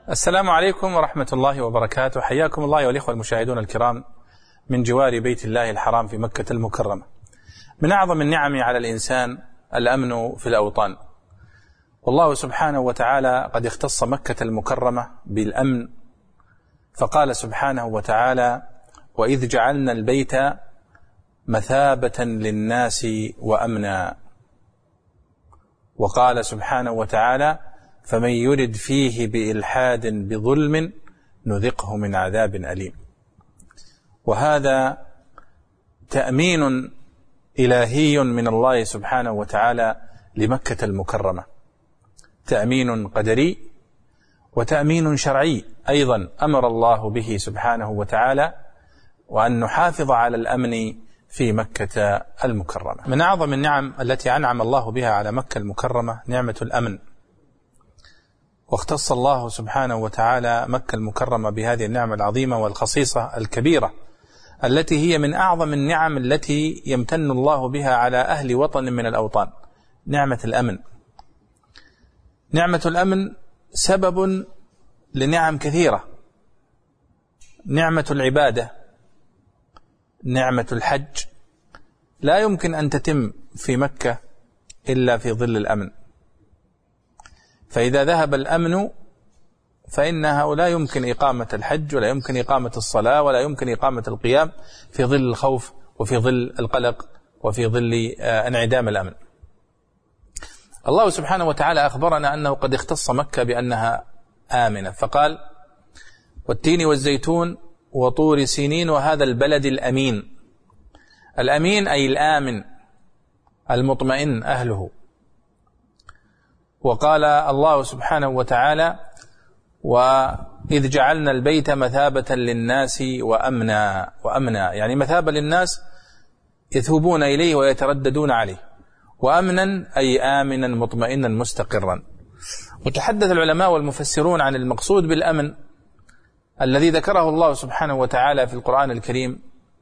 السلام عليكم ورحمة الله وبركاته. حياكم الله والإخوة المشاهدون الكرام من جوار بيت الله الحرام في مكة المكرمة. من أعظم النعم على الإنسان الأمن في الأوطان، والله سبحانه وتعالى قد اختص مكة المكرمة بالأمن، فقال سبحانه وتعالى: وإذ جعلنا البيت مثابة للناس وأمنا. وقال سبحانه وتعالى: فمن يرد فيه بإلحاد بظلم نذقه من عذاب أليم. وهذا تأمين إلهي من الله سبحانه وتعالى لمكة المكرمة، تأمين قدري وتأمين شرعي أيضا أمر الله به سبحانه وتعالى، وأن نحافظ على الأمن في مكة المكرمة. من أعظم النعم التي أنعم الله بها على مكة المكرمة نعمة الأمن، واختص الله سبحانه وتعالى مكة المكرمة بهذه النعمة العظيمة والخصيصة الكبيرة التي هي من أعظم النعم التي يمتن الله بها على أهل وطن من الأوطان، نعمة الأمن. نعمة الأمن سبب لنعم كثيرة: نعمة العبادة، نعمة الحج، لا يمكن أن تتم في مكة إلا في ظل الأمن، فإذا ذهب الأمن فإنه لا يمكن إقامة الحج ولا يمكن إقامة الصلاة ولا يمكن إقامة القيام في ظل الخوف وفي ظل القلق وفي ظل انعدام الأمن. الله سبحانه وتعالى أخبرنا أنه قد اختص مكة بأنها آمنة، فقال: والتين والزيتون وطور سينين وهذا البلد الأمين. الأمين أي الآمن المطمئن أهله. وقال الله سبحانه وتعالى: وإذ جعلنا البيت مثابة للناس وأمنا، يعني مثابة للناس يذهبون إليه ويترددون عليه، وأمنا أي آمنا مطمئنا مستقرا. وتحدث العلماء والمفسرون عن المقصود بالأمن الذي ذكره الله سبحانه وتعالى في القرآن الكريم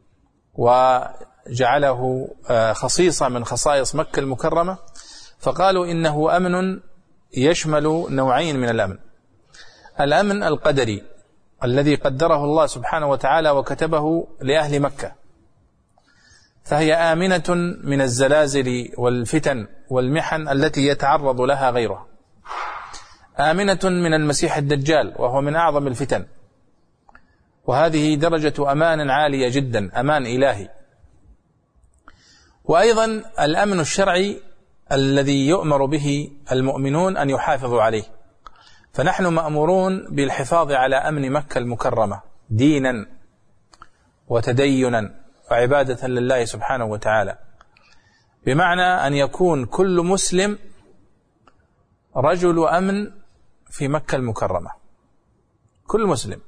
وجعله خصيصة من خصائص مكة المكرمة، فقالوا إنه أمن يشمل نوعين من الأمن: الأمن القدري الذي قدره الله سبحانه وتعالى وكتبه لأهل مكة، فهي آمنة من الزلازل والفتن والمحن التي يتعرض لها غيرها، آمنة من المسيح الدجال وهو من أعظم الفتن، وهذه درجة أمان عالية جدا، أمان إلهي. وأيضا الأمن الشرعي الذي يؤمر به المؤمنون أن يحافظوا عليه، فنحن مأمورون بالحفاظ على أمن مكة المكرمة دينا وتدينا وعبادة لله سبحانه وتعالى، بمعنى أن يكون كل مسلم رجل أمن في مكة المكرمة. كل مسلم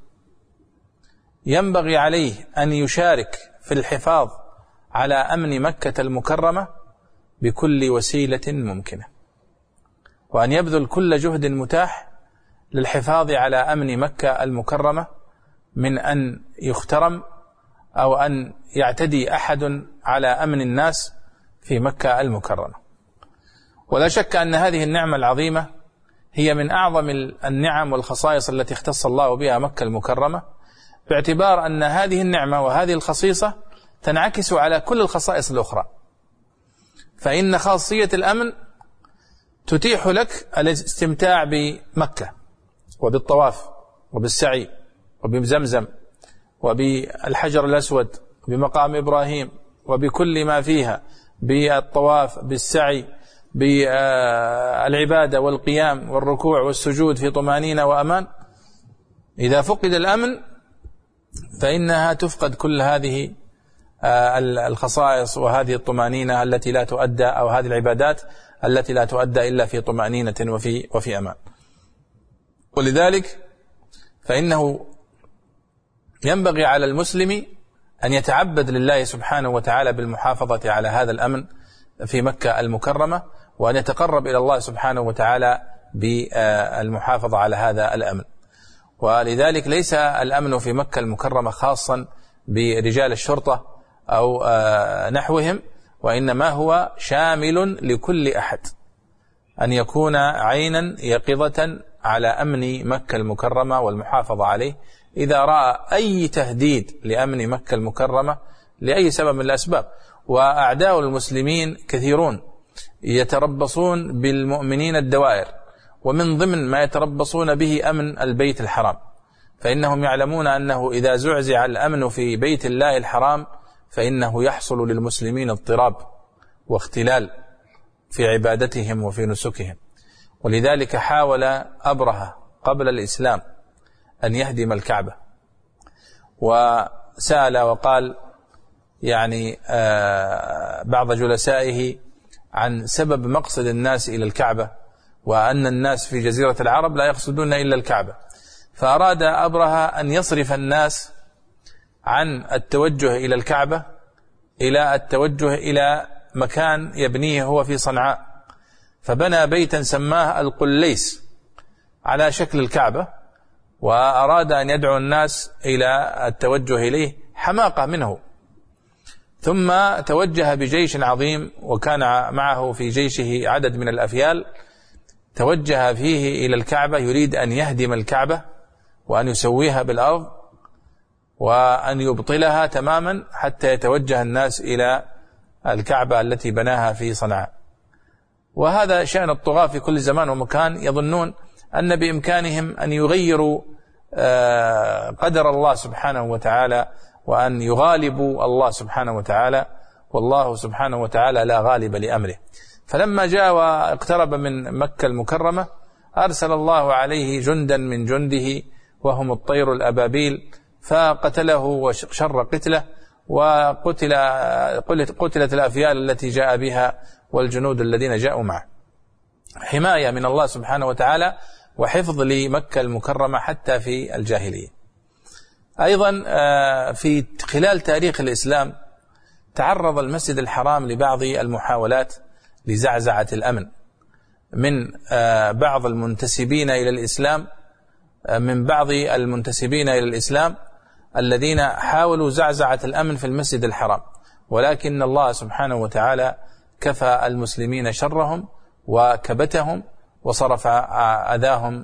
ينبغي عليه أن يشارك في الحفاظ على أمن مكة المكرمة بكل وسيلة ممكنة، وأن يبذل كل جهد متاح للحفاظ على أمن مكة المكرمة من أن يخترم أو أن يعتدي أحد على أمن الناس في مكة المكرمة. ولا شك أن هذه النعمة العظيمة هي من أعظم النعم والخصائص التي اختص الله بها مكة المكرمة، باعتبار أن هذه النعمة وهذه الخصيصة تنعكس على كل الخصائص الأخرى. فإن خاصية الأمن تتيح لك الاستمتاع بمكة وبالطواف وبالسعي وبزمزم وبالحجر الأسود وبمقام إبراهيم وبكل ما فيها، بالطواف، بالسعي، بالعبادة والقيام والركوع والسجود في طمأنينة وأمان. إذا فقد الأمن فإنها تفقد كل هذه الخصائص وهذه الطمأنينة التي لا تؤدى، أو هذه العبادات التي لا تؤدى إلا في طمأنينة وفي أمان. ولذلك فإنه ينبغي على المسلم أن يتعبد لله سبحانه وتعالى بالمحافظة على هذا الأمن في مكة المكرمة، وأن يتقرب إلى الله سبحانه وتعالى بالمحافظة على هذا الأمن. ولذلك ليس الأمن في مكة المكرمة خاصا برجال الشرطة أو نحوهم، وإنما هو شامل لكل أحد، أن يكون عينا يقظة على أمن مكة المكرمة والمحافظة عليه إذا رأى أي تهديد لأمن مكة المكرمة لأي سبب من الأسباب. وأعداء المسلمين كثيرون يتربصون بالمؤمنين الدوائر، ومن ضمن ما يتربصون به أمن البيت الحرام، فإنهم يعلمون أنه إذا زعزع الأمن في بيت الله الحرام فإنه يحصل للمسلمين اضطراب واختلال في عبادتهم وفي نسكهم. ولذلك حاول أبرهة قبل الإسلام أن يهدم الكعبة، وسأل وقال يعني بعض جلسائه عن سبب مقصد الناس إلى الكعبة، وأن الناس في جزيرة العرب لا يقصدون إلا الكعبة، فأراد أبرهة أن يصرف الناس عن التوجه إلى الكعبة إلى التوجه إلى مكان يبنيه هو في صنعاء، فبنى بيتا سماه القليس على شكل الكعبة، وأراد أن يدعو الناس إلى التوجه إليه، حماقة منه. ثم توجه بجيش عظيم، وكان معه في جيشه عدد من الأفيال، توجه فيه إلى الكعبة يريد أن يهدم الكعبة وأن يسويها بالأرض وأن يبطلها تماما حتى يتوجه الناس إلى الكعبة التي بناها في صنعاء. وهذا شأن الطغاة في كل زمان ومكان، يظنون أن بإمكانهم أن يغيروا قدر الله سبحانه وتعالى وأن يغالبوا الله سبحانه وتعالى، والله سبحانه وتعالى لا غالب لأمره. فلما جاء واقترب من مكة المكرمة أرسل الله عليه جندا من جنده وهم الطير الأبابيل، فقتله وشر قتله، وقتلت الأفيال التي جاء بها والجنود الذين جاءوا معه. حماية من الله سبحانه وتعالى وحفظ لمكة المكرمة حتى في الجاهلية. أيضا في خلال تاريخ الإسلام تعرض المسجد الحرام لبعض المحاولات لزعزعة الأمن من بعض المنتسبين إلى الإسلام، الذين حاولوا زعزعة الأمن في المسجد الحرام، ولكن الله سبحانه وتعالى كفى المسلمين شرهم وكبتهم وصرف أذاهم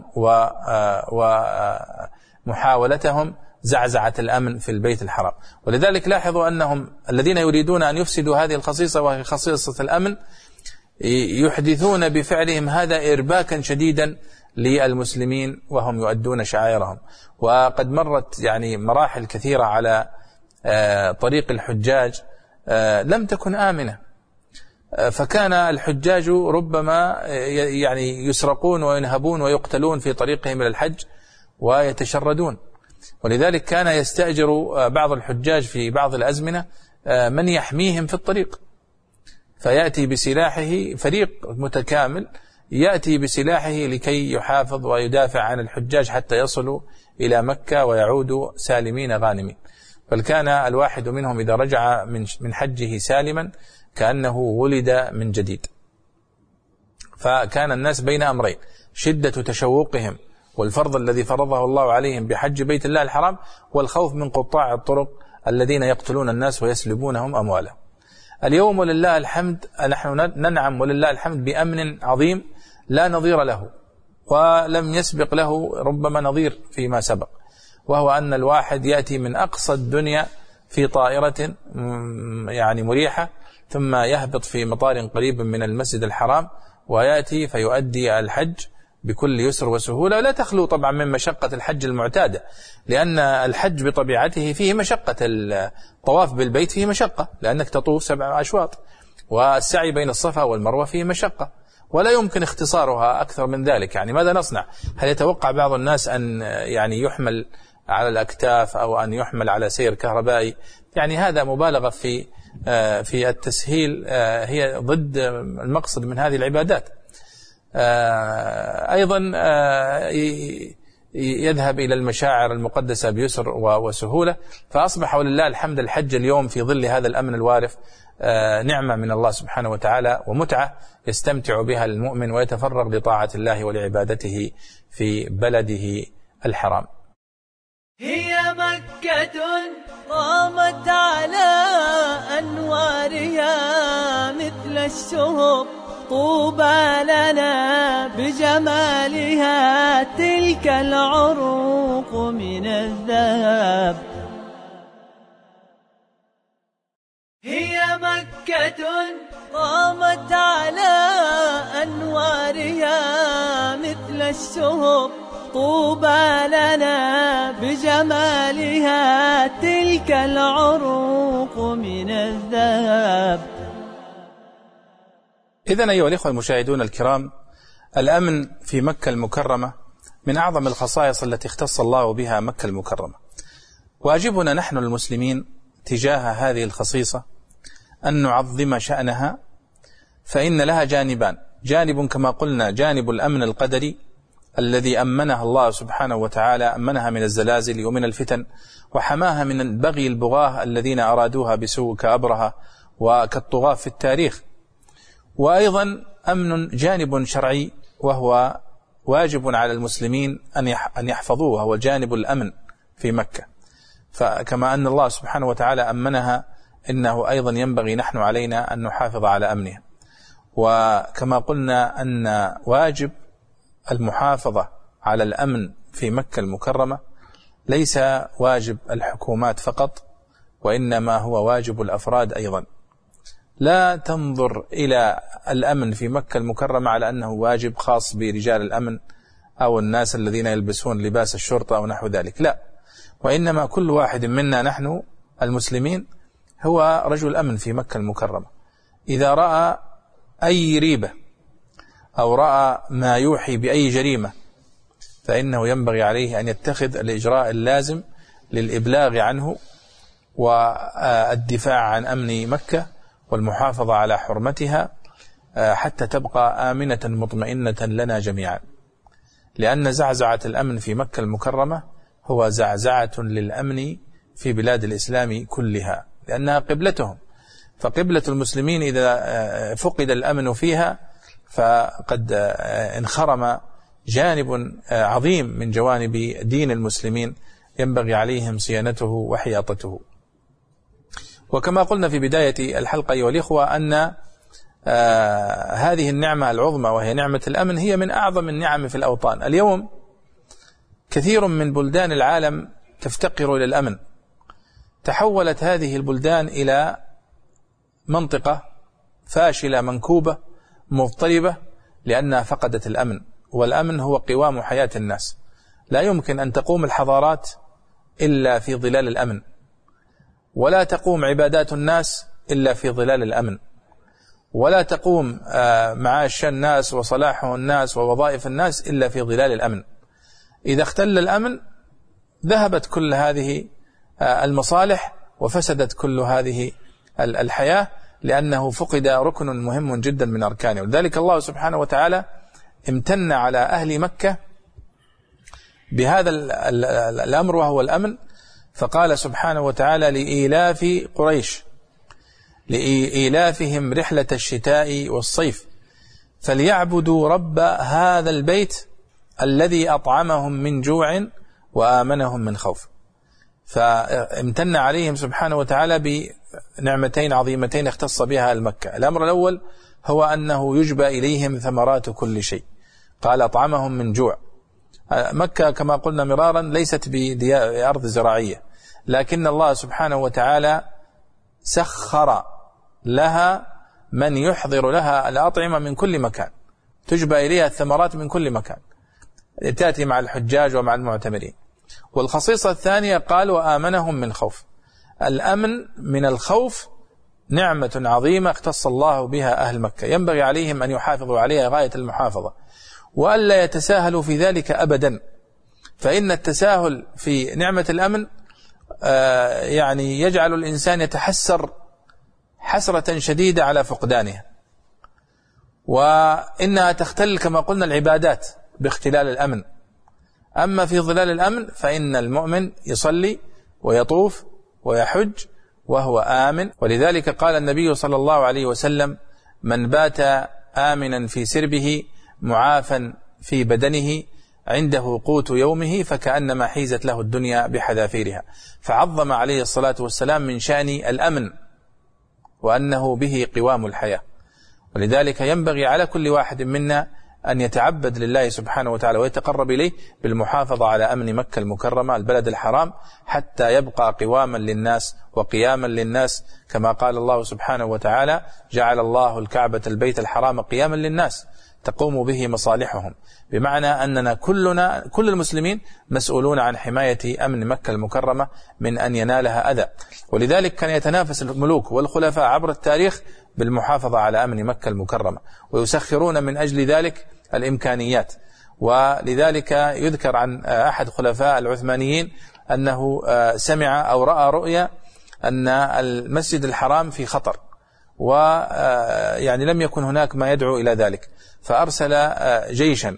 ومحاولتهم زعزعة الأمن في البيت الحرام. ولذلك لاحظوا أنهم الذين يريدون أن يفسدوا هذه الخصيصة وهي خصيصة الأمن يحدثون بفعلهم هذا إرباكا شديدا للمسلمين وهم يؤدون شعائرهم. وقد مرت يعني مراحل كثيرة على طريق الحجاج لم تكن آمنة، فكان الحجاج ربما يعني يسرقون وينهبون ويقتلون في طريقهم إلى الحج ويتشردون. ولذلك كان يستأجر بعض الحجاج في بعض الأزمنة من يحميهم في الطريق، فيأتي بسلاحه، فريق متكامل يأتي بسلاحه لكي يحافظ ويدافع عن الحجاج حتى يصلوا إلى مكة ويعودوا سالمين غانمين. بل كان الواحد منهم إذا رجع من حجه سالما كأنه ولد من جديد. فكان الناس بين أمرين: شدة تشوقهم والفرض الذي فرضه الله عليهم بحج بيت الله الحرام، والخوف من قطاع الطرق الذين يقتلون الناس ويسلبونهم أموالهم. اليوم ولله الحمد نحن ننعم ولله الحمد بأمن عظيم لا نظير له، ولم يسبق له ربما نظير فيما سبق، وهو أن الواحد يأتي من أقصى الدنيا في طائرة يعني مريحة، ثم يهبط في مطار قريب من المسجد الحرام ويأتي فيؤدي الحج بكل يسر وسهولة، لا تخلو طبعا من مشقة الحج المعتادة، لأن الحج بطبيعته فيه مشقة، الطواف بالبيت فيه مشقة لأنك تطوف 7 أشواط، والسعي بين الصفا والمروة فيه مشقة، ولا يمكن اختصارها أكثر من ذلك. يعني ماذا نصنع؟ هل يتوقع بعض الناس أن يعني يحمل على الأكتاف أو أن يحمل على سير كهربائي؟ يعني هذا مبالغة في التسهيل، هي ضد المقصد من هذه العبادات. أيضا يذهب إلى المشاعر المقدسة بيسر وسهولة، فأصبح ولله الحمد الحج اليوم في ظل هذا الأمن الوارف نعمة من الله سبحانه وتعالى ومتعة يستمتع بها المؤمن ويتفرغ لطاعة الله ولعبادته في بلده الحرام. هي مكة قامت على أنوارها مثل الشهب طوبى لنا بجمالها تلك العروق من الذهب. هي مكة قامت على أنوارها مثل الشهب، طوبى لنا بجمالها تلك العروق من الذهب. إذن أيها الإخوة المشاهدون الكرام، الأمن في مكة المكرمة من أعظم الخصائص التي اختص الله بها مكة المكرمة، واجبنا نحن المسلمين تجاه هذه الخصيصة أن نعظم شأنها، فإن لها جانبان: جانب كما قلنا جانب الأمن القدري الذي أمنها الله سبحانه وتعالى، أمنها من الزلازل ومن الفتن، وحماها من بغي البغاة الذين أرادوها بسوء كأبرهة وكالطغاة في التاريخ. وأيضا أمن جانب شرعي وهو واجب على المسلمين أن يحفظوه، وهو جانب الأمن في مكة. فكما أن الله سبحانه وتعالى أمنها، إنه أيضا ينبغي نحن علينا أن نحافظ على أمنها. وكما قلنا أن واجب المحافظة على الأمن في مكة المكرمة ليس واجب الحكومات فقط، وإنما هو واجب الأفراد أيضا. لا تنظر إلى الأمن في مكة المكرمة على أنه واجب خاص برجال الأمن أو الناس الذين يلبسون لباس الشرطة أو نحو ذلك، لا، وإنما كل واحد منا نحن المسلمين هو رجل أمن في مكة المكرمة. إذا رأى أي ريبة أو رأى ما يوحي بأي جريمة فإنه ينبغي عليه أن يتخذ الإجراء اللازم للإبلاغ عنه والدفاع عن أمن مكة والمحافظة على حرمتها حتى تبقى آمنة مطمئنة لنا جميعا. لأن زعزعة الأمن في مكة المكرمة هو زعزعة للأمن في بلاد الإسلام كلها، لأنها قبلتهم، فقبلة المسلمين إذا فقد الأمن فيها فقد انخرم جانب عظيم من جوانب دين المسلمين ينبغي عليهم صيانته وحياطته. وكما قلنا في بداية الحلقة أيها الإخوة أن هذه النعمة العظمى وهي نعمة الأمن هي من أعظم النعم في الأوطان. اليوم كثير من بلدان العالم تفتقر إلى الأمن، تحولت هذه البلدان إلى منطقة فاشلة منكوبة مضطربة لأنها فقدت الأمن، والأمن هو قوام حياة الناس. لا يمكن أن تقوم الحضارات إلا في ظلال الأمن، ولا تقوم عبادات الناس إلا في ظلال الأمن، ولا تقوم معاش الناس وصلاح الناس ووظائف الناس إلا في ظلال الأمن. إذا اختل الأمن ذهبت كل هذه المصالح وفسدت كل هذه الحياة، لأنه فقد ركن مهم جدا من أركانه. ولذلك الله سبحانه وتعالى امتن على أهل مكة بهذا الأمر وهو الأمن، فقال سبحانه وتعالى: لإيلاف قريش لإيلافهم رحلة الشتاء والصيف فليعبدوا رب هذا البيت الذي أطعمهم من جوع وآمنهم من خوف. فامتن عليهم سبحانه وتعالى بنعمتين عظيمتين اختص بها المكة. الأمر الأول هو أنه يجبى إليهم ثمرات كل شيء، قال أطعمهم من جوع. مكة كما قلنا مرارا ليست بأرض زراعية، لكن الله سبحانه وتعالى سخر لها من يحضر لها الأطعمة من كل مكان، تجبى إليها الثمرات من كل مكان، تأتي مع الحجاج ومع المعتمرين. والخصيصة الثانية قال: وآمنهم من خوف. الأمن من الخوف نعمة عظيمة اختص الله بها أهل مكة، ينبغي عليهم أن يحافظوا عليها غاية المحافظة، وألا يتساهلوا في ذلك أبدا، فإن التساهل في نعمة الأمن يعني يجعل الإنسان يتحسر حسرة شديدة على فقدانها، وإنها تختل كما قلنا العبادات باختلال الأمن. أما في ظلال الأمن فإن المؤمن يصلي ويطوف ويحج وهو آمن. ولذلك قال النبي صلى الله عليه وسلم: من بات آمنا في سربه معافا في بدنه عنده قوت يومه فكأنما حيزت له الدنيا بحذافيرها. فعظم عليه الصلاة والسلام من شأن الأمن وأنه به قوام الحياة. ولذلك ينبغي على كل واحد منا أن يتعبد لله سبحانه وتعالى ويتقرب إليه بالمحافظة على أمن مكة المكرمة البلد الحرام، حتى يبقى قواما للناس وقياما للناس، كما قال الله سبحانه وتعالى: جعل الله الكعبة البيت الحرام قياما للناس تقوم به مصالحهم، بمعنى أننا كل المسلمين مسؤولون عن حماية أمن مكة المكرمة من أن ينالها أذى. ولذلك كان يتنافس الملوك والخلفاء عبر التاريخ بالمحافظة على أمن مكة المكرمة، ويسخرون من أجل ذلك الإمكانيات. ولذلك يذكر عن أحد خلفاء العثمانيين أنه سمع أو رأى رؤيا أن المسجد الحرام في خطر، ويعني لم يكن هناك ما يدعو إلى ذلك، فأرسل جيشا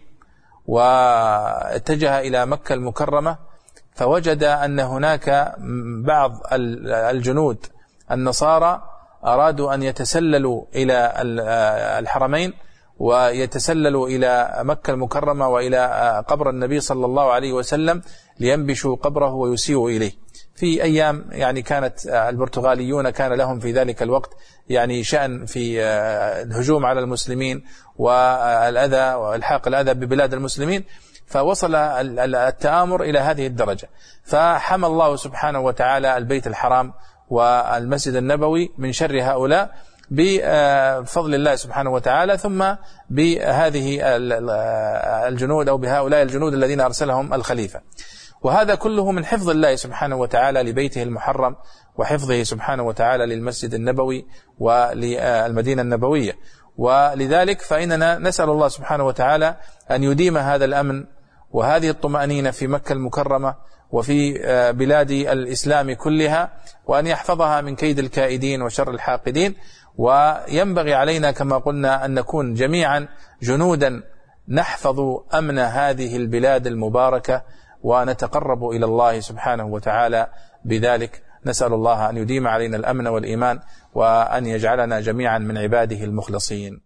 واتجه إلى مكة المكرمة، فوجد أن هناك بعض الجنود النصارى أرادوا أن يتسللوا إلى الحرمين ويتسللوا إلى مكة المكرمة وإلى قبر النبي صلى الله عليه وسلم لينبشوا قبره ويسيئوا إليه. في أيام يعني كانت البرتغاليون كان لهم في ذلك الوقت يعني شأن في الهجوم على المسلمين والأذى والحاق الأذى ببلاد المسلمين، فوصل التآمر إلى هذه الدرجة، فحمى الله سبحانه وتعالى البيت الحرام والمسجد النبوي من شر هؤلاء بفضل الله سبحانه وتعالى، ثم بهذه الجنود أو بهؤلاء الجنود الذين أرسلهم الخليفة. وهذا كله من حفظ الله سبحانه وتعالى لبيته المحرم، وحفظه سبحانه وتعالى للمسجد النبوي وللمدينة النبوية. ولذلك فإننا نسأل الله سبحانه وتعالى أن يديم هذا الأمن وهذه الطمأنينة في مكة المكرمة وفي بلاد الإسلام كلها، وأن يحفظها من كيد الكائدين وشر الحاقدين. وينبغي علينا كما قلنا أن نكون جميعا جنودا نحفظ أمن هذه البلاد المباركة ونتقرب إلى الله سبحانه وتعالى بذلك. نسأل الله أن يديم علينا الأمن والإيمان، وأن يجعلنا جميعا من عباده المخلصين.